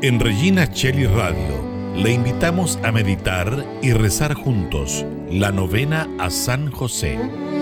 En Regina Coeli Radio le invitamos a meditar y rezar juntos la novena a San José.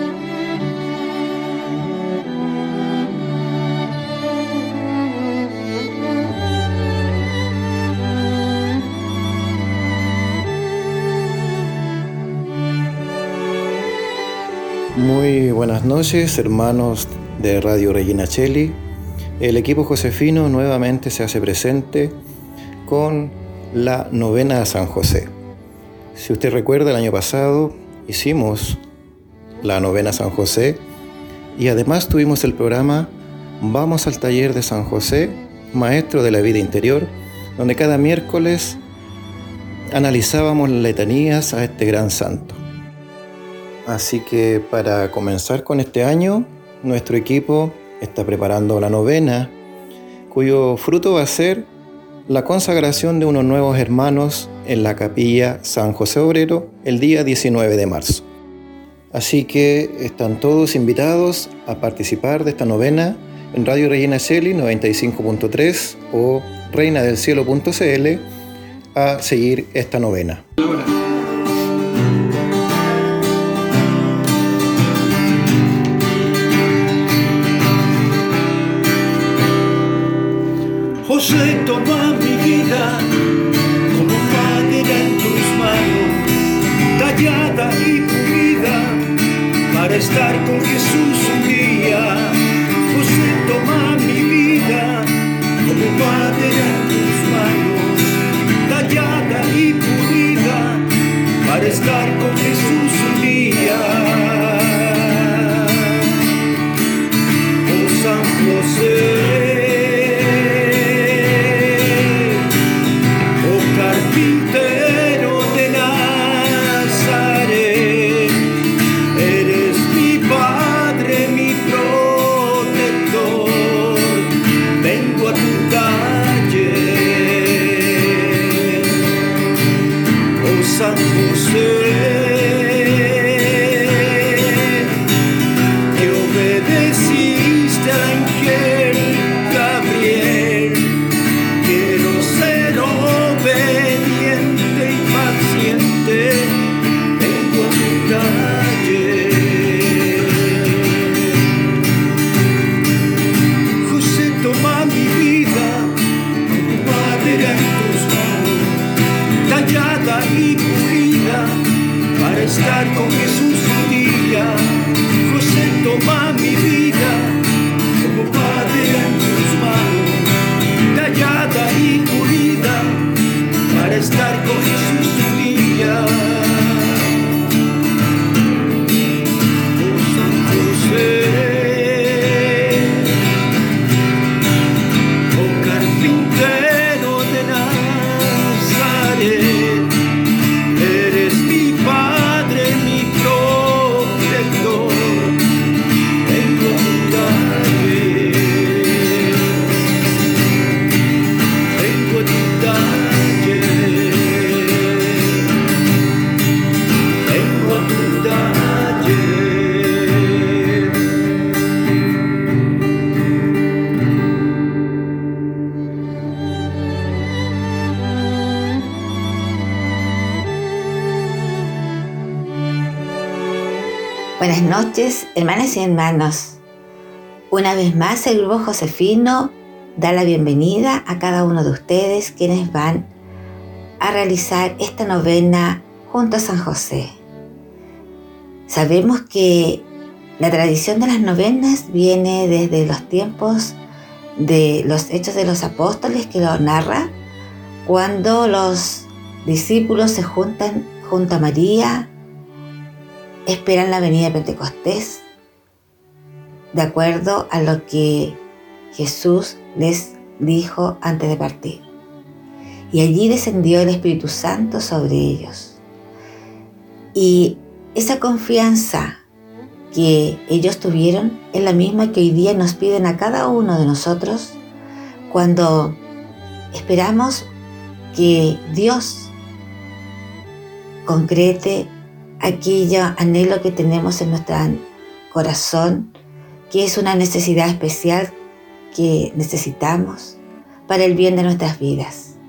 Muy buenas noches, hermanos de Radio Regina Coeli. El equipo josefino nuevamente se hace presente con la novena a San José. Si usted recuerda, el año pasado hicimos la novena a San José y además tuvimos el programa Vamos al taller de San José, maestro de la vida interior, donde cada miércoles analizábamos las letanías a este gran santo. Así que para comenzar con este año, nuestro equipo está preparando la novena, cuyo fruto va a ser la consagración de unos nuevos hermanos en la capilla San José Obrero el día 19 de marzo. Así que están todos invitados a participar de esta novena en Radio Regina Coeli 95.3 o reinadelcielo.cl a seguir esta novena. José, toma mi vida como madera en tus manos, tallada y pulida para estar con Jesús un día. José, toma mi vida como madera en tus manos, tallada y pulida para estar con Jesús un día. Oh San José, carpintero de Nazaret, eres mi Padre, mi protector, vengo a tu taller. Oh San José, que obedeciste al ángel Gabriel, quiero ser obediente y paciente, vengo a tu taller. José, toma mi vida como madera en tus manos, tallada y pulida para estar con Jesús un día. José, toma mi vida como madera en tus manos, tallada y pulida para estar con Jesús un día. Oh San José, oh carpintero de Nazaret, eres mi Padre, mi protector, vengo a tu taller, vengo a tu taller. Buenas noches, hermanas y hermanos. Una vez más, el grupo josefino da la bienvenida a cada uno de ustedes quienes van a realizar esta novena junto a San José. Sabemos que la tradición de las novenas viene desde los tiempos de los Hechos de los Apóstoles, que lo narra cuando los discípulos se juntan junto a María, esperan la venida de Pentecostés, de acuerdo a lo que Jesús les dijo antes de partir. Y allí descendió el Espíritu Santo sobre ellos. Y esa confianza que ellos tuvieron es la misma que hoy día nos piden a cada uno de nosotros cuando esperamos que Dios concrete aquello anhelo que tenemos en nuestro corazón, que es una necesidad especial que necesitamos para el bien de nuestras vidas.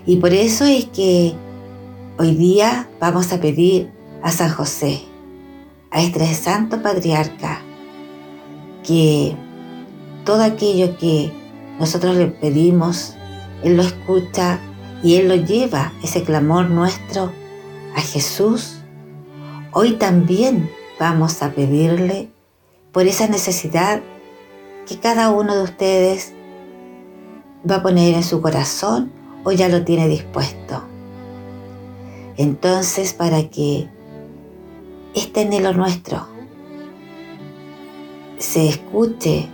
Y por eso es que hoy día vamos a pedir a San José, a este santo patriarca, que todo aquello que nosotros le pedimos, Él lo escucha y Él lo lleva, ese clamor nuestro, a Jesús. Hoy también vamos a pedirle por esa necesidad que cada uno de ustedes va a poner en su corazón o ya lo tiene dispuesto. Entonces, para que este anhelo nuestro se escuche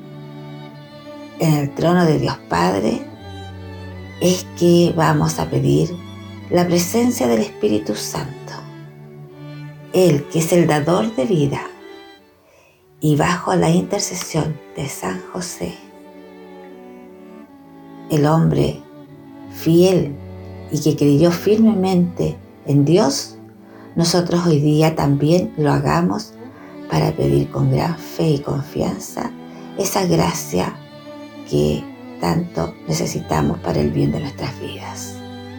en el trono de Dios Padre, es que vamos a pedir la presencia del Espíritu Santo, Él que es el dador de vida, y bajo la intercesión de San José, el hombre fiel y que creyó firmemente en Dios, nosotros hoy día también lo hagamos para pedir con gran fe y confianza esa gracia que tanto necesitamos para el bien de nuestras vidas.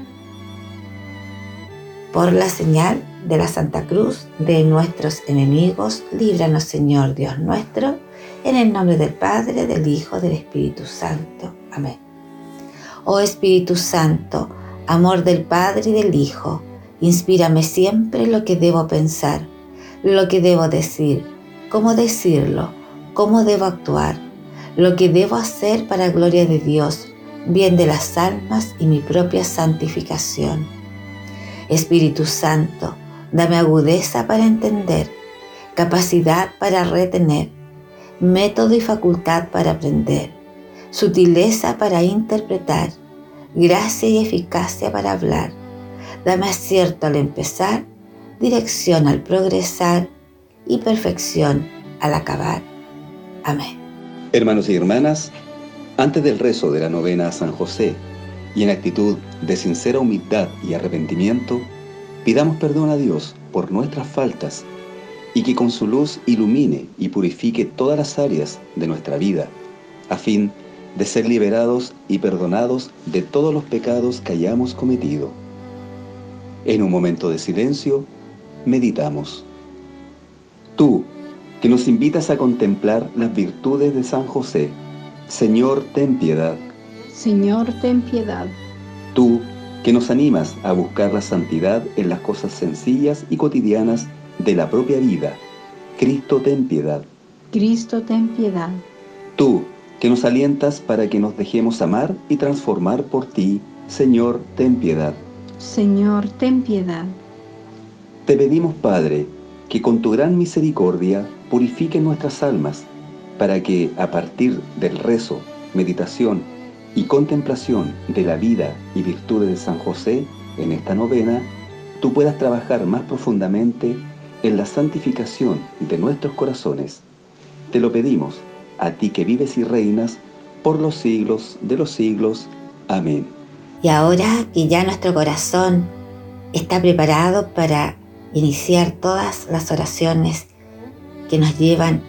Por la señal de la Santa Cruz de nuestros enemigos, líbranos, Señor Dios nuestro, en el nombre del Padre, del Hijo, del Espíritu Santo. Amén. Oh Espíritu Santo, amor del Padre y del Hijo, inspírame siempre lo que debo pensar, lo que debo decir, cómo decirlo, cómo debo actuar, lo que debo hacer para gloria de Dios, bien de las almas y mi propia santificación. Espíritu Santo, dame agudeza para entender, capacidad para retener, método y facultad para aprender, sutileza para interpretar, gracia y eficacia para hablar. Dame acierto al empezar, dirección al progresar y perfección al acabar. Amén. Hermanos y hermanas, antes del rezo de la novena a San José y en actitud de sincera humildad y arrepentimiento, pidamos perdón a Dios por nuestras faltas y que con su luz ilumine y purifique todas las áreas de nuestra vida, a fin de ser liberados y perdonados de todos los pecados que hayamos cometido. En un momento de silencio, meditamos. Tú, que nos invitas a contemplar las virtudes de San José, Señor, ten piedad. Señor, ten piedad. Tú, que nos animas a buscar la santidad en las cosas sencillas y cotidianas de la propia vida, Cristo, ten piedad. Cristo, ten piedad. Tú, que nos alientas para que nos dejemos amar y transformar por ti, Señor, ten piedad. Señor, ten piedad. Te pedimos, Padre, que con tu gran misericordia purifique nuestras almas, para que a partir del rezo, meditación y contemplación de la vida y virtudes de San José en esta novena, tú puedas trabajar más profundamente en la santificación de nuestros corazones. Te lo pedimos, a ti que vives y reinas por los siglos de los siglos. Amén. Y ahora que ya nuestro corazón está preparado para iniciar todas las oraciones que nos llevan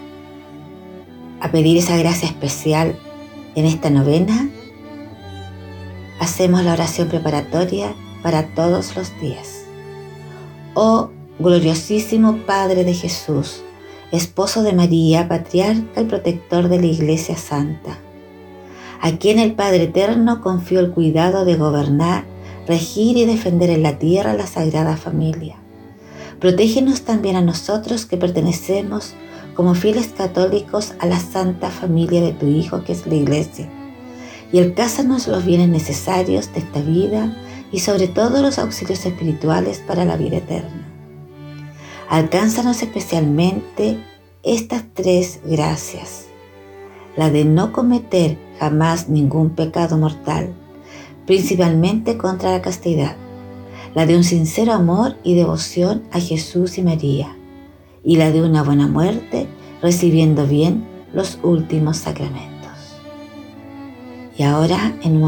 a pedir esa gracia especial en esta novena, hacemos la oración preparatoria para todos los días. Oh gloriosísimo Padre de Jesús, esposo de María, patriarca y protector de la Iglesia Santa, a quien el Padre Eterno confió el cuidado de gobernar, regir y defender en la tierra la Sagrada Familia. Protégenos también a nosotros que pertenecemos como fieles católicos a la Santa Familia de tu Hijo, que es la Iglesia, y alcánzanos los bienes necesarios de esta vida y sobre todo los auxilios espirituales para la vida eterna. Alcánzanos especialmente estas tres gracias: la de no cometer jamás ningún pecado mortal, principalmente contra la castidad, la de un sincero amor y devoción a Jesús y María, y la de una buena muerte, recibiendo bien los últimos sacramentos. Y ahora, en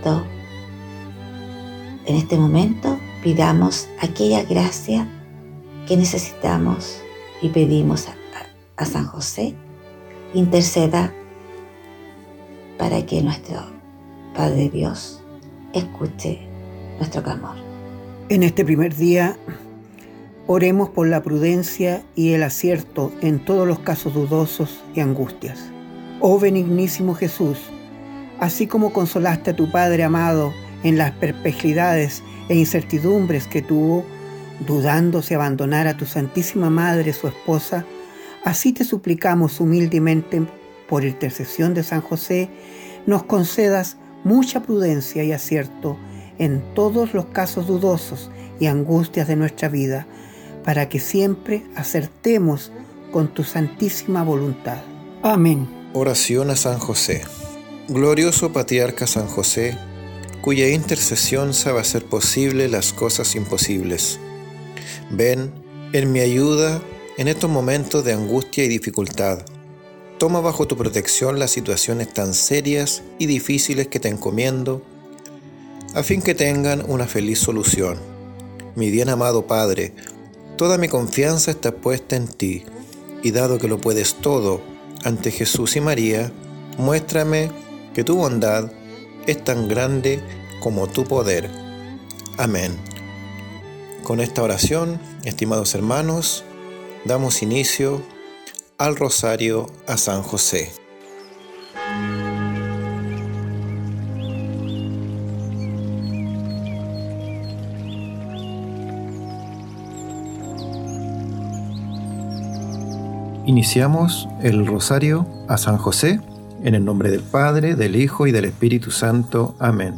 este momento, pidamos aquella gracia que necesitamos y pedimos a San José interceda para que nuestro Padre Dios escuche nuestro clamor. En este primer día, oremos por la prudencia y el acierto en todos los casos dudosos y angustias. Oh benignísimo Jesús, así como consolaste a tu Padre amado en las perplejidades e incertidumbres que tuvo, dudando si abandonar a tu Santísima Madre, su esposa, así te suplicamos humildemente, por intercesión de San José, nos concedas mucha prudencia y acierto en todos los casos dudosos y angustias de nuestra vida, para que siempre acertemos con tu santísima voluntad. Amén. Oración a San José. Glorioso Patriarca San José, cuya intercesión sabe hacer posible las cosas imposibles. Ven en mi ayuda en estos momentos de angustia y dificultad. Toma bajo tu protección las situaciones tan serias y difíciles que te encomiendo, a fin que tengan una feliz solución. Mi bien amado Padre, toda mi confianza está puesta en ti, y dado que lo puedes todo ante Jesús y María, muéstrame que tu bondad es tan grande como tu poder. Amén. Con esta oración, estimados hermanos, damos inicio al Rosario a San José. Iniciamos el Rosario a San José, en el nombre del Padre, del Hijo y del Espíritu Santo. Amén.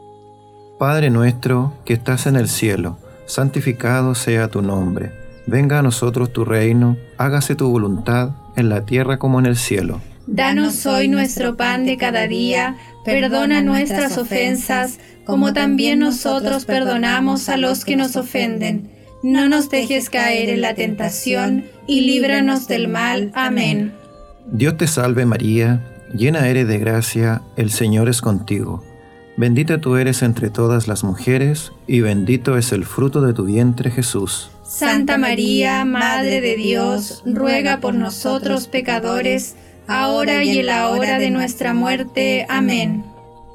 Padre nuestro que estás en el cielo, santificado sea tu nombre. Venga a nosotros tu reino, hágase tu voluntad, en la tierra como en el cielo. Danos hoy nuestro pan de cada día, perdona nuestras ofensas, como también nosotros perdonamos a los que nos ofenden. No nos dejes caer en la tentación, y líbranos del mal. Amén. Dios te salve María, llena eres de gracia, el Señor es contigo. Bendita tú eres entre todas las mujeres, y bendito es el fruto de tu vientre, Jesús. Santa María, Madre de Dios, ruega por nosotros pecadores, ahora y en la hora de nuestra muerte. Amén.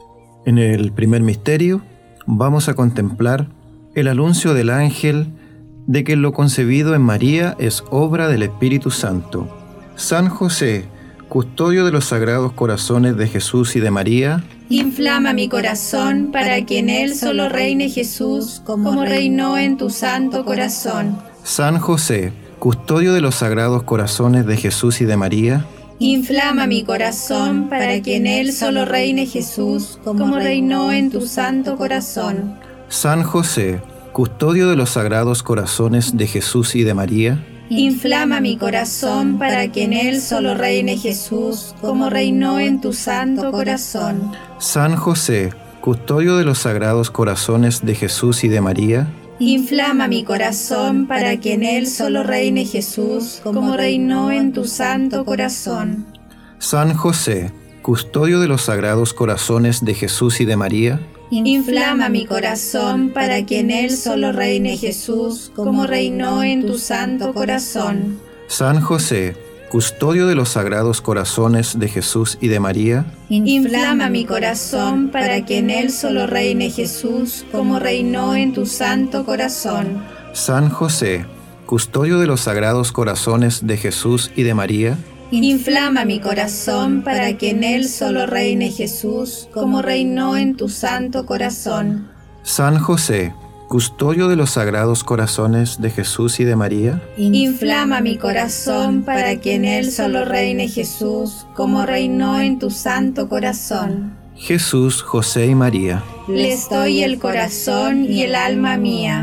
En el primer misterio vamos a contemplar el anuncio del ángel de que lo concebido en María es obra del Espíritu Santo. San José, custodio de los sagrados corazones de Jesús y de María, inflama mi corazón para que en él solo reine Jesús, como reinó en tu santo corazón. San José, custodio de los sagrados corazones de Jesús y de María, inflama mi corazón para que en él solo reine Jesús, como reinó en tu santo corazón. San José, custodio de los sagrados corazones de Jesús y de María, inflama mi corazón para que en él solo reine Jesús, como reinó en tu santo corazón. San José, custodio de los sagrados corazones de Jesús y de María, inflama mi corazón para que en él solo reine Jesús, como reinó en tu santo corazón. San José, custodio de los sagrados corazones de Jesús y de María, inflama mi corazón para que en él solo reine Jesús, como reinó en tu santo corazón. San José, custodio de los sagrados corazones de Jesús y de María, inflama mi corazón para que en él solo reine Jesús, como reinó en tu santo corazón. San José, custodio de los sagrados corazones de Jesús y de María, inflama mi corazón para que en él solo reine Jesús, como reinó en tu santo corazón. San José, custodio de los sagrados corazones de Jesús y de María, inflama mi corazón para que en él solo reine Jesús, como reinó en tu santo corazón. Jesús, José y María, les doy el corazón y el alma mía.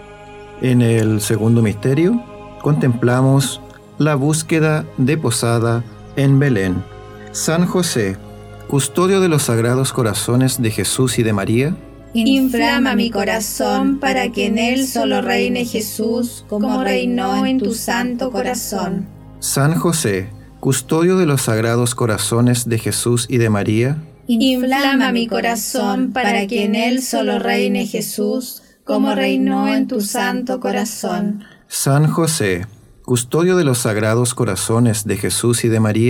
En el segundo misterio contemplamos la búsqueda de posada en Belén. San José, custodio de los sagrados corazones de Jesús y de María, inflama mi corazón para que en él solo reine Jesús, como reinó en tu santo corazón. San José, custodio de los sagrados corazones de Jesús y de María, inflama mi corazón para que en él solo reine Jesús, como reinó en tu santo corazón. San José, custodio de los sagrados corazones de Jesús y de María,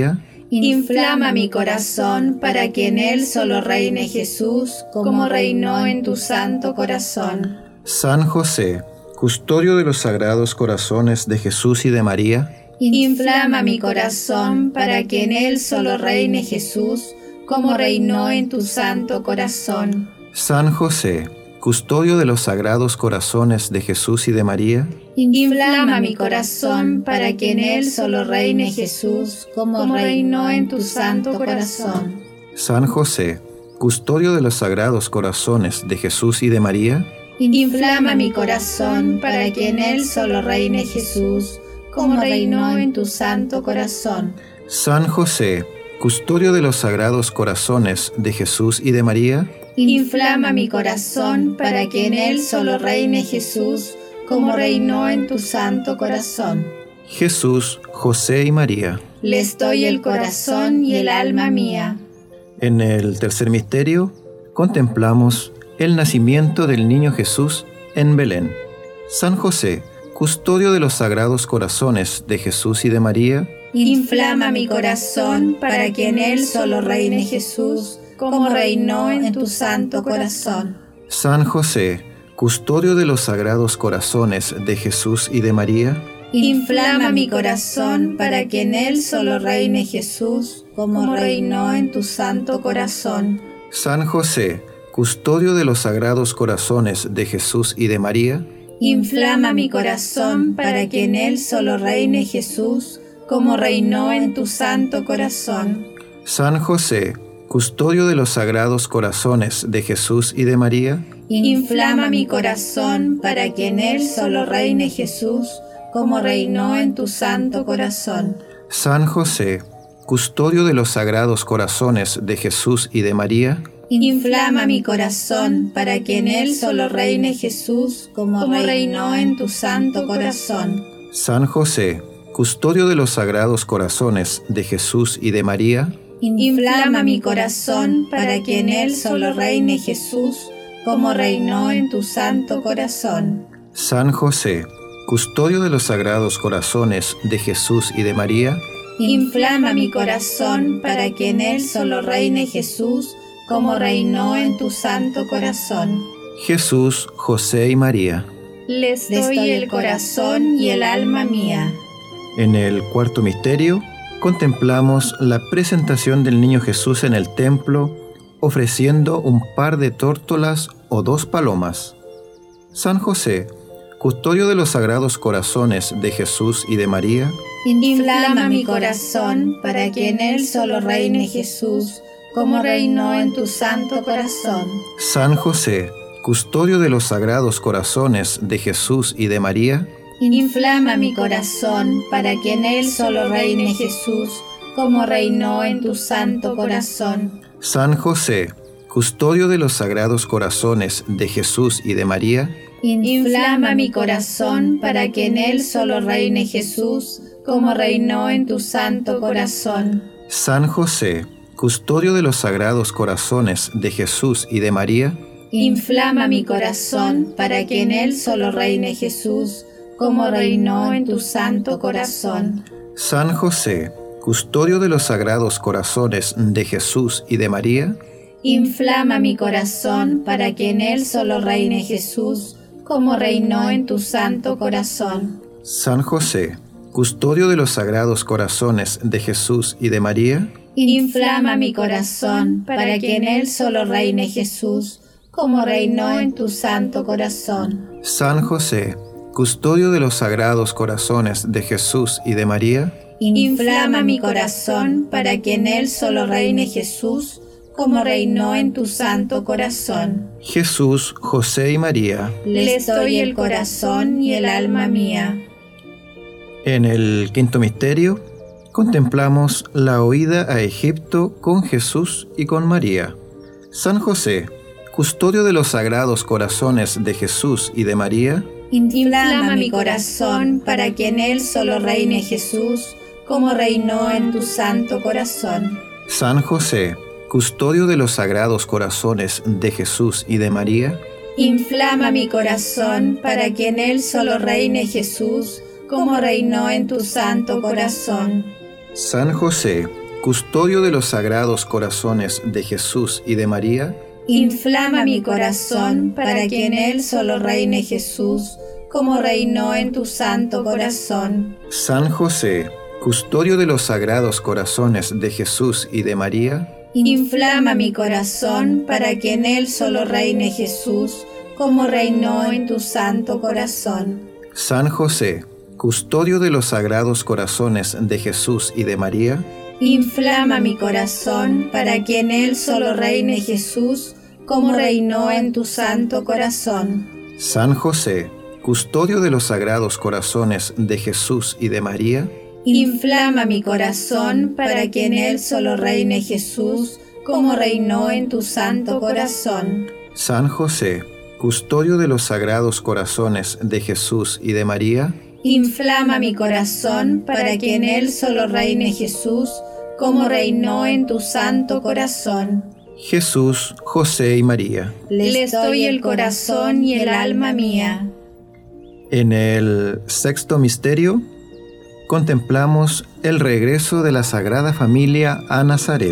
Inflama mi corazón para que en él solo reine Jesús, como reinó en tu santo corazón. San José, custodio de los sagrados corazones de Jesús y de María, Inflama mi corazón para que en él solo reine Jesús, como reinó en tu santo corazón. San José, custodio de los sagrados corazones de Jesús y de María, Inflama mi corazón para que en él solo reine Jesús, como reinó en tu santo corazón. San José, custodio de los sagrados corazones de Jesús y de María, Inflama mi corazón para que en él solo reine Jesús, como reinó en tu santo corazón. San José, custodio de los sagrados corazones de Jesús y de María, Inflama mi corazón para que en él solo reine Jesús, como reinó en tu santo corazón. Jesús, José y María. Les doy el corazón y el alma mía. En el tercer misterio, contemplamos el nacimiento del niño Jesús en Belén. San José, custodio de los sagrados corazones de Jesús y de María, Inflama mi corazón para que en él solo reine Jesús, como reinó en tu santo corazón. San José, custodio de los sagrados corazones de Jesús y de María, Inflama mi corazón para que en él solo reine Jesús, como reinó en tu santo corazón. San José, custodio de los sagrados corazones de Jesús y de María, Inflama mi corazón para que en él solo reine Jesús, como reinó en tu santo corazón. San José, custodio de los sagrados corazones de Jesús y de María, Inflama mi corazón para que en él solo reine Jesús, como reinó en tu santo corazón. San José, custodio de los sagrados corazones de Jesús y de María, Inflama mi corazón para que en él solo reine Jesús, como reinó en tu santo corazón. San José, custodio de los sagrados corazones de Jesús y de María, Inflama mi corazón para que en él solo reine Jesús, como reinó en tu santo corazón. San José, custodio de los sagrados corazones de Jesús y de María, Inflama mi corazón para que en él solo reine Jesús, como reinó en tu santo corazón. Jesús, José y María. Les doy el corazón y el alma mía. En el cuarto misterio, contemplamos la presentación del niño Jesús en el templo, ofreciendo un par de tórtolas o 2 palomas. San José, custodio de los sagrados corazones de Jesús y de María, Inflama mi corazón para que en él solo reine Jesús, como reinó en tu santo corazón. San José, custodio de los sagrados corazones de Jesús y de María, Inflama mi corazón para que en él solo reine Jesús, como reinó en tu santo corazón. San José, custodio de los sagrados corazones de Jesús y de María, Inflama mi corazón para que en él solo reine Jesús, como reinó en tu santo corazón. San José, custodio de los sagrados corazones de Jesús y de María, Inflama mi corazón para que en él solo reine Jesús, como reinó en tu santo corazón. San José, custodio de los sagrados corazones de Jesús y de María, Inflama mi corazón para que en él solo reine Jesús, como reinó en tu santo corazón. San José, custodio de los sagrados corazones de Jesús y de María, Inflama mi corazón para que en él solo reine Jesús, como reinó en tu santo corazón. San José, custodio de los sagrados corazones de Jesús y de María, Inflama mi corazón para que en él solo reine Jesús, como reinó en tu santo corazón. Jesús, José y María. Les doy el corazón y el alma mía. En el quinto misterio, contemplamos la huida a Egipto con Jesús y con María. San José, custodio de los sagrados corazones de Jesús y de María, Inflama mi corazón para que en él solo reine Jesús, como reinó en tu santo corazón. San José, custodio de los sagrados corazones de Jesús y de María, Inflama mi corazón para que en él solo reine Jesús, como reinó en tu santo corazón. San José, custodio de los sagrados corazones de Jesús y de María, inflama mi corazón para que en él solo reine Jesús, como reinó en tu santo corazón. San José, custodio de los sagrados corazones de Jesús y de María, inflama mi corazón para que en él solo reine Jesús, como reinó en tu santo corazón. San José, custodio de los sagrados corazones de Jesús y de María, inflama mi corazón para que en él solo reine Jesús, como reinó en tu santo corazón. San José, custodio de los sagrados corazones de Jesús y de María, inflama mi corazón para que en él solo reine Jesús, como reinó en tu santo corazón. San José, custodio de los sagrados corazones de Jesús y de María, inflama mi corazón para que en él solo reine Jesús, como reinó en tu santo corazón. Jesús, José y María. Les doy el corazón y el alma mía. En el sexto misterio, contemplamos el regreso de la Sagrada Familia a Nazaret.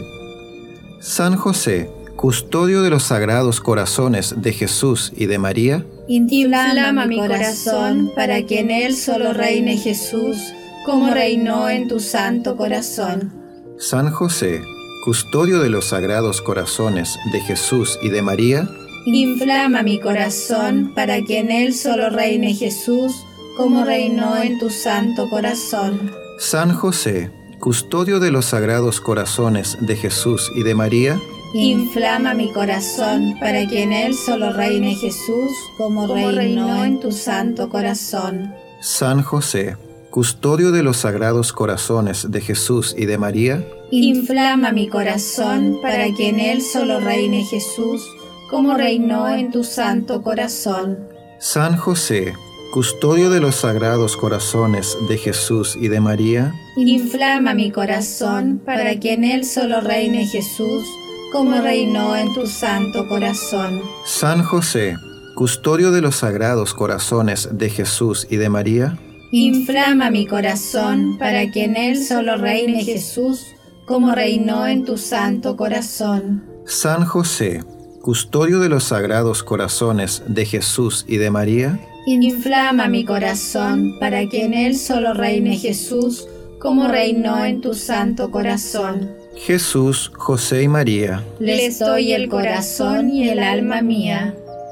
San José, custodio de los sagrados corazones de Jesús y de María, inflama mi corazón para que en él solo reine Jesús, como reinó en tu santo corazón. San José, custodio de los sagrados corazones de Jesús y de María, inflama mi corazón para que en él solo reine Jesús, como reinó en tu santo corazón. San José, custodio de los sagrados corazones de Jesús y de María, inflama mi corazón para que en él solo reine Jesús, como reinó en tu santo corazón. San José, custodio de los sagrados corazones de Jesús y de María, inflama mi corazón para que en él solo reine Jesús, como reinó en tu santo corazón. San José, custodio de los sagrados corazones de Jesús y de María, inflama mi corazón para que en él solo reine Jesús, como reinó en tu santo corazón. San José, custodio de los sagrados corazones de Jesús y de María, inflama mi corazón para que en él solo reine Jesús, como reinó en tu santo corazón. San José, custodio de los sagrados corazones de Jesús y de María, inflama mi corazón para que en él solo reine Jesús, como reinó en tu santo corazón. Jesús, José y María. Les doy el corazón y el alma mía.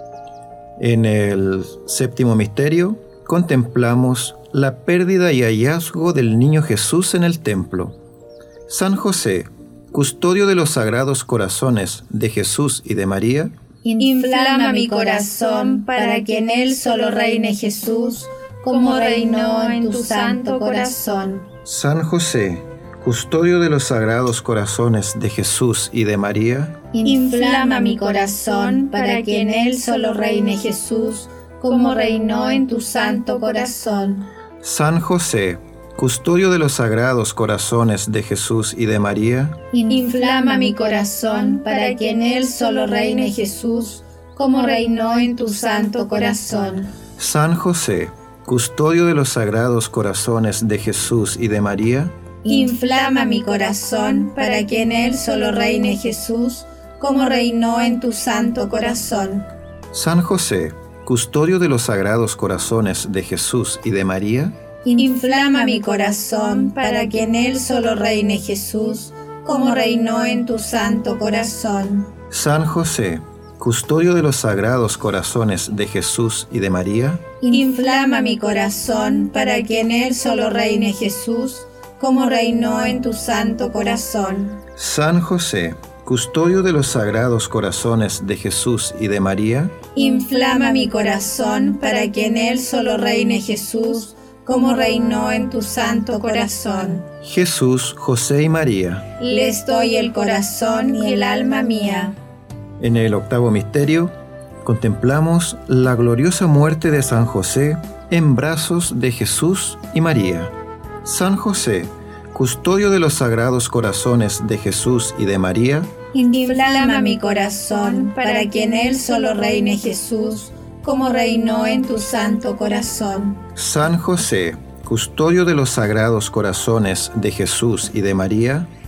En el séptimo misterio, contemplamos la pérdida y hallazgo del niño Jesús en el templo. San José, custodio de los sagrados corazones de Jesús y de María, inflama mi corazón para que en él solo reine Jesús, como reinó en tu santo corazón. San José, custodio de los sagrados corazones de Jesús y de María, inflama mi corazón para que en él solo reine Jesús, como reinó en tu santo corazón. San José, custodio de los sagrados corazones de Jesús y de María, inflama mi corazón para que en él solo reine Jesús, como reinó en tu santo corazón. San José, custodio de los sagrados corazones de Jesús y de María, inflama mi corazón para que en él solo reine Jesús, como reinó en tu santo corazón. San José, custodio de los sagrados corazones de Jesús y de María, inflama mi corazón para que en él solo reine Jesús, como reinó en tu santo corazón. San José, custodio de los sagrados corazones de Jesús y de María, inflama mi corazón para que en él solo reine Jesús, como reinó en tu santo corazón. San José, custodio de los sagrados corazones de Jesús y de María, inflama mi corazón para que en él solo reine Jesús, como reinó en tu santo corazón. Jesús, José y María. Les doy el corazón y el alma mía. En el octavo misterio, contemplamos la gloriosa muerte de San José en brazos de Jesús y María. San José, custodio de los sagrados corazones de Jesús y de María, inflama mi corazón para que en él solo reine Jesús, como reinó en tu santo corazón. San José, custodio de los sagrados corazones de Jesús y de María,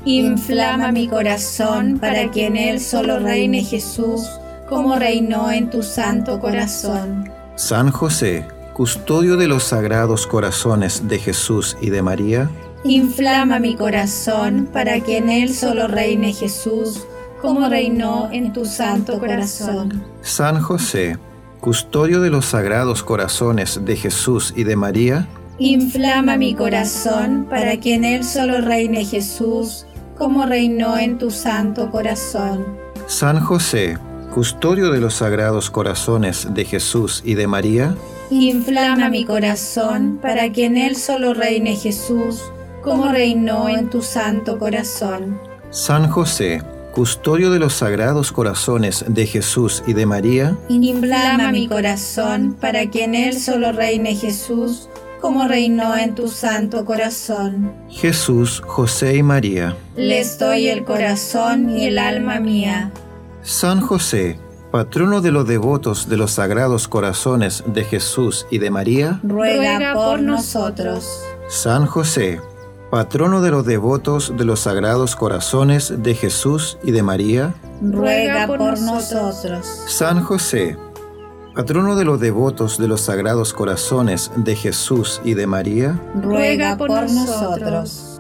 Inflama mi corazón para que en él solo reine Jesús, como reinó en tu santo corazón. San José, custodio de los sagrados corazones de Jesús y de María, Inflama mi corazón para que en él solo reine Jesús, como reinó en tu santo corazón. San José, custodio de los sagrados corazones de Jesús y de María, Inflama mi corazón para que en él solo reine Jesús, como reinó en tu santo corazón. San José, custodio de los sagrados corazones de Jesús y de María, Inflama mi corazón para que en él solo reine Jesús, como reinó en tu santo corazón. San José, custodio de los sagrados corazones de Jesús y de María, Inflama mi corazón para que en él solo reine Jesús, como reinó en tu santo corazón. Jesús, José y María. Les doy el corazón y el alma mía. San José, patrono de los devotos de los sagrados corazones de Jesús y de María, Ruega por nosotros. San José, patrono de los devotos de los sagrados corazones de Jesús y de María, Ruega por nosotros. San José, patrono de los devotos de los sagrados corazones de Jesús y de María, Ruega por nosotros.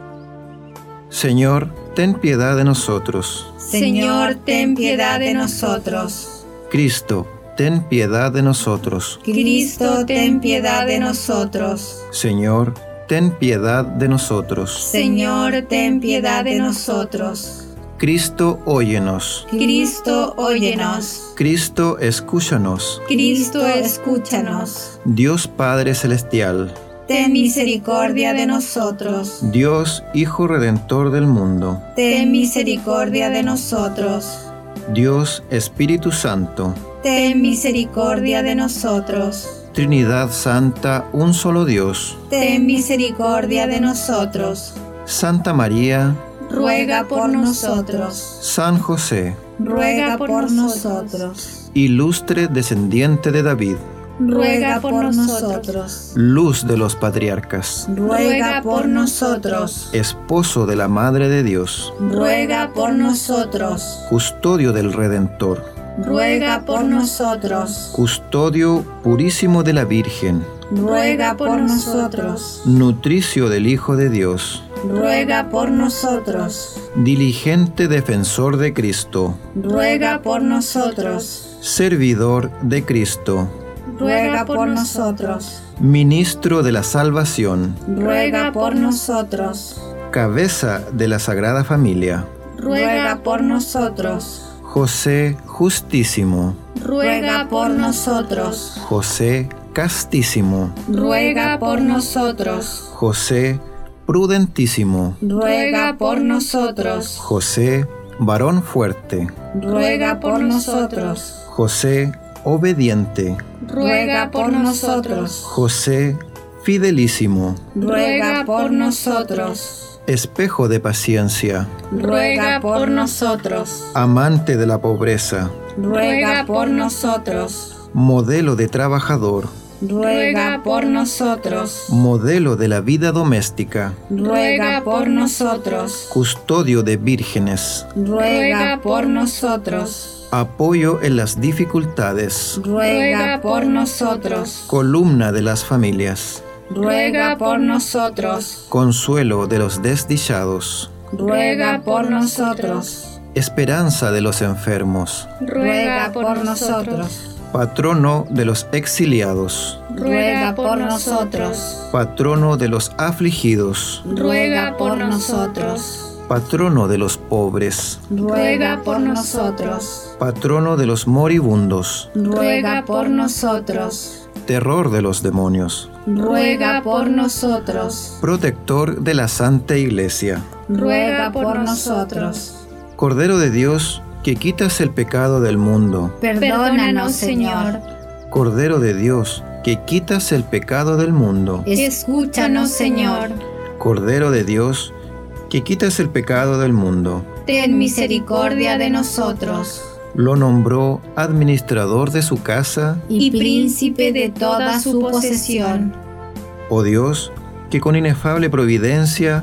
Señor, ten piedad de nosotros. Señor, ten piedad de nosotros. Cristo, ten piedad de nosotros. Cristo, ten piedad de nosotros. Señor, ten piedad de nosotros. Señor, ten piedad de nosotros. Cristo, óyenos. Cristo, óyenos. Cristo, escúchanos. Cristo, escúchanos. Dios Padre Celestial, Ten misericordia de nosotros. Dios Hijo Redentor del mundo, Ten misericordia de nosotros. Dios Espíritu Santo, Ten misericordia de nosotros. Trinidad Santa, un solo Dios, Ten misericordia de nosotros. Santa María, Ruega por nosotros. San José, Ruega por nosotros. ilustre descendiente de David, Ruega por nosotros. luz de los patriarcas, Ruega por nosotros. esposo de la Madre de Dios, Ruega por nosotros. custodio del Redentor, Ruega por nosotros. custodio purísimo de la Virgen, Ruega por nosotros. nutricio del Hijo de Dios, Ruega por nosotros. diligente defensor de Cristo, Ruega por nosotros. servidor de Cristo, Ruega por nosotros. ministro de la salvación, Ruega por nosotros. cabeza de la Sagrada Familia, Ruega por nosotros. José justísimo, Ruega por nosotros. José castísimo, Ruega por nosotros. José prudentísimo, Ruega por nosotros. José varón fuerte, Ruega por nosotros. José obediente, Ruega por nosotros. José fidelísimo, Ruega por nosotros. espejo de paciencia, Ruega por nosotros. amante de la pobreza, Ruega por nosotros. modelo de trabajador, Ruega por nosotros. modelo de la vida doméstica, Ruega por nosotros. custodio de vírgenes, Ruega por nosotros. apoyo en las dificultades, Ruega por nosotros. columna de las familias, Ruega por nosotros. consuelo de los desdichados, Ruega por nosotros. esperanza de los enfermos, Ruega por nosotros. patrono de los exiliados, Ruega por nosotros. patrono de los afligidos, Ruega por nosotros. patrono de los pobres, Ruega por nosotros. patrono de los moribundos, Ruega por nosotros. terror de los demonios, Ruega por nosotros. protector de la Santa Iglesia, Ruega por nosotros. Cordero de Dios, que quitas el pecado del mundo, Perdónanos, Señor. Cordero de Dios, que quitas el pecado del mundo, Escúchanos, Señor. Cordero de Dios, que quitas el pecado del mundo. Ten misericordia de nosotros. Lo nombró administrador de su casa, Y príncipe de toda su posesión. oh Dios, que con inefable providencia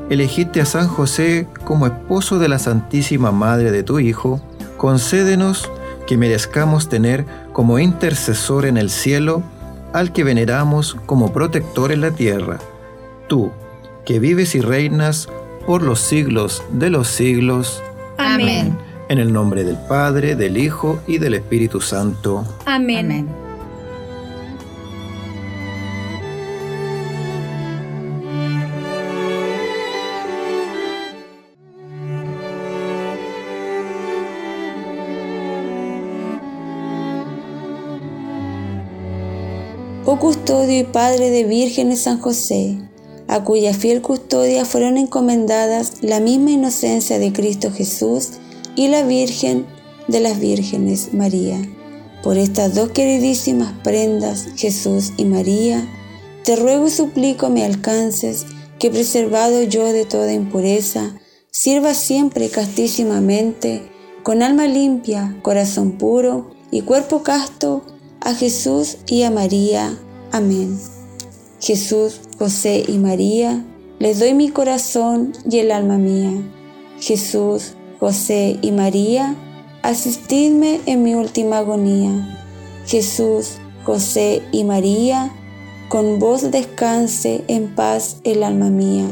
elegiste a San José como esposo de la Santísima Madre de tu Hijo, concédenos que merezcamos tener como intercesor en el cielo al que veneramos como protector en la tierra. Tú, que vives y reinas por los siglos de los siglos. Amén. En el nombre del Padre, del Hijo y del Espíritu Santo. Amén. Amén. Oh custodio y padre de vírgenes San José, a cuya fiel custodia fueron encomendadas la misma inocencia de Cristo Jesús y la Virgen de las Vírgenes, María. Por estas dos queridísimas prendas, Jesús y María, te ruego y suplico me alcances, que preservado yo de toda impureza, sirva siempre castísimamente, con alma limpia, corazón puro y cuerpo casto, a Jesús y a María. Amén. Jesús, José y María, les doy mi corazón y el alma mía. Jesús, José y María, asistidme en mi última agonía. Jesús, José y María, con vos descanse en paz el alma mía.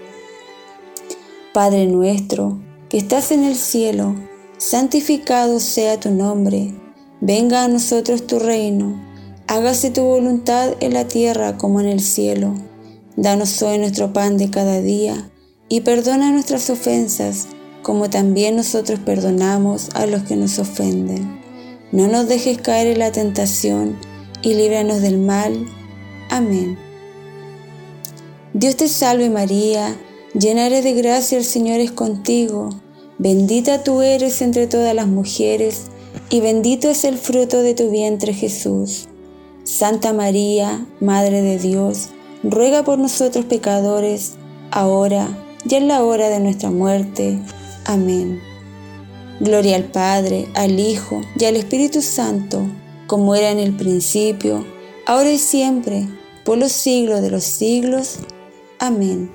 Padre nuestro, que estás en el cielo, santificado sea tu nombre. Venga a nosotros tu reino, hágase tu voluntad en la tierra como en el cielo. Danos hoy nuestro pan de cada día, y perdona nuestras ofensas, como también nosotros perdonamos a los que nos ofenden. No nos dejes caer en la tentación, y líbranos del mal. Amén. Dios te salve María, llena eres de gracia, el Señor es contigo. Bendita tú eres entre todas las mujeres, y bendito es el fruto de tu vientre Jesús. Santa María, Madre de Dios, ruega por nosotros pecadores, ahora y en la hora de nuestra muerte. Amén. Gloria al Padre, al Hijo y al Espíritu Santo, como era en el principio, ahora y siempre, por los siglos de los siglos. Amén.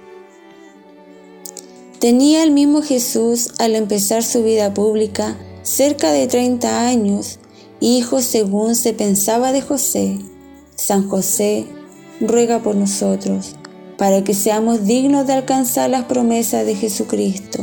Tenía el mismo Jesús, al empezar su vida pública, cerca de 30 años, hijo según se pensaba de José. San José, ruega por nosotros, para que seamos dignos de alcanzar las promesas de Jesucristo.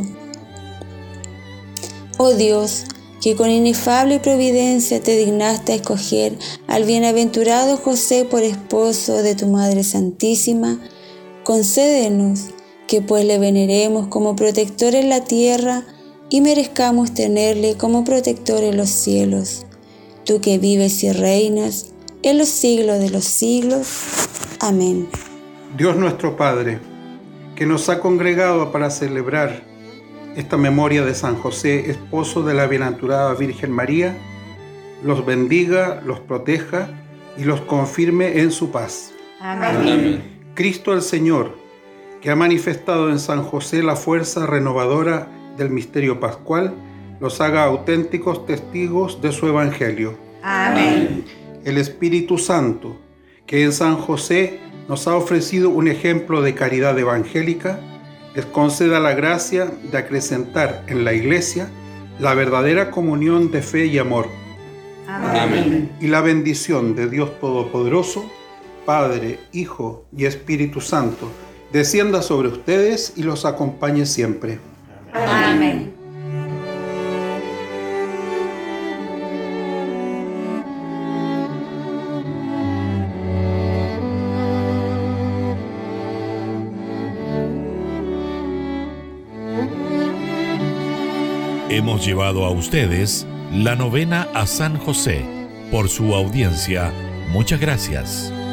Oh Dios, que con inefable providencia te dignaste a escoger al bienaventurado José por esposo de tu Madre Santísima, concédenos que pues le veneremos como protector en la tierra y merezcamos tenerle como protector en los cielos. Tú que vives y reinas en los siglos de los siglos. Amén. Dios nuestro Padre, que nos ha congregado para celebrar esta memoria de San José, esposo de la bienaventurada Virgen María, los bendiga, los proteja y los confirme en su paz. Amén. Amén. Cristo el Señor, que ha manifestado en San José la fuerza renovadora del misterio pascual, los haga auténticos testigos de su evangelio. Amén. El Espíritu Santo, que en San José nos ha ofrecido un ejemplo de caridad evangélica, les conceda la gracia de acrecentar en la Iglesia la verdadera comunión de fe y amor. Amén. Y la bendición de Dios Todopoderoso, Padre, Hijo y Espíritu Santo, descienda sobre ustedes y los acompañe siempre. Amén. Hemos llevado a ustedes la novena a San José. Por su audiencia, muchas gracias.